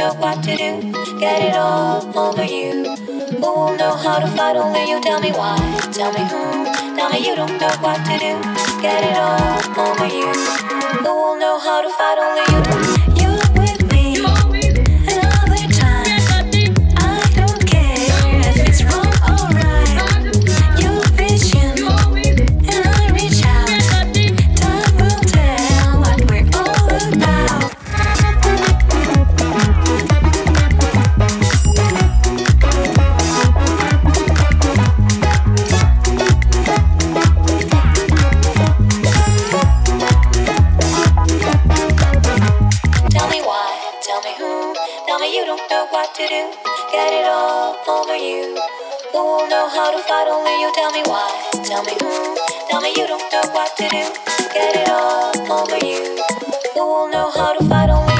know what to do. Get it all over you. Who will know how to fight? Only you. Tell me why. Tell me who. Tell me you don't know what to do. Get it all over you. Who will know how to fight? Only you. You with me another time. I don't care if it's wrong or right. Your vision and I reach out. Time will tell what we're all about. Tell me why, tell me who, tell me you don't know what to do. Get it all over you. Who will know how to fight? Only you. Tell me why, tell me who, tell me you don't know what to do. Get it all over you. Who will know how to fight? Only